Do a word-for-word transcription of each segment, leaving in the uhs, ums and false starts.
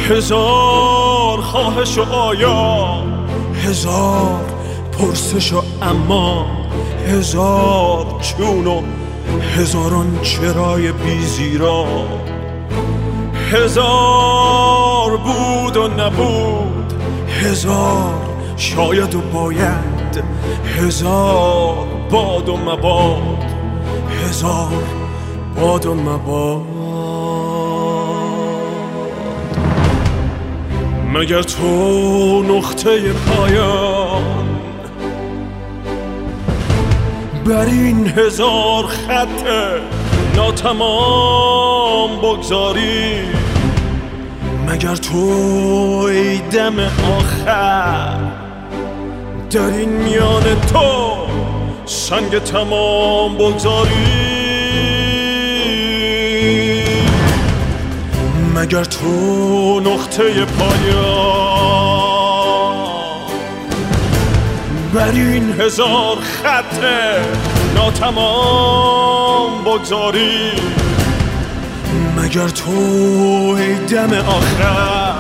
هزار خواهش و آیا، هزار پرسش و اما، هزار چون و هزاران چرای بیزیرا، هزار بود و نبود، هزار شاید و باید، هزار باد و مباد، هزار باد و مباد. مگر تو نقطه پایان بر این هزار خط ناتمام بگذاری؟ مگر تو ای دم آخر در این میان تو سنگ تمام بگذاری؟ مگر تو نقطه پایان بر این هزار خط ناتمام بگذاری؟ مگر تو ای دم آخر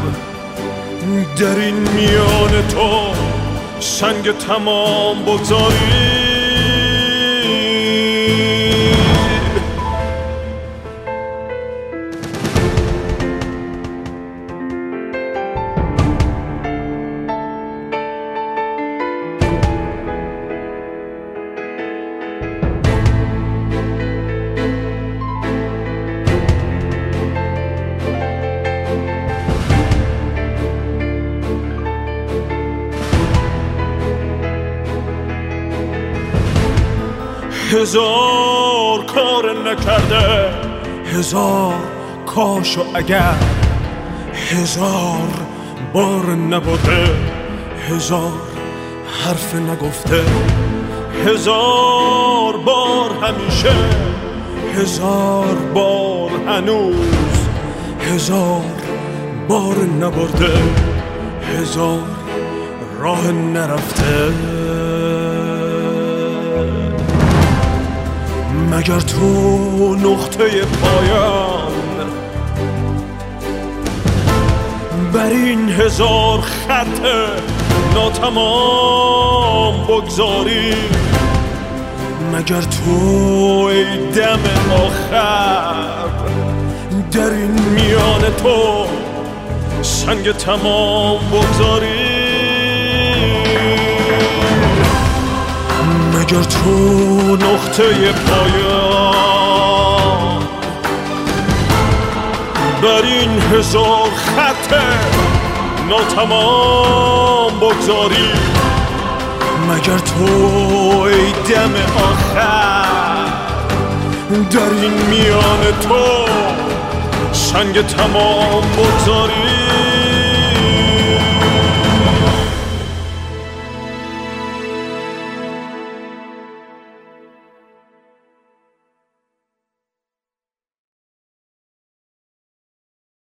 در این میان تو سنگ تمام بگذاری؟ هزار کار نکرده، هزار کاش و اگر، هزار بار نبوده، هزار حرف نگفته، هزار بار همیشه، هزار بار هنوز، هزار بار نبرده، هزار راه نرفته. مگر تو نقطه پایان بر این هزار خط ناتمام بگذاری؟ مگر تو ای دم آخر در این میان تو سنگ تمام بگذاری؟ مگر تو نقطه پایان بر این هزار خط ناتمام بگذاری؟ مگر تو ای دم آخر در این میان تو سنگ تمام بگذاری؟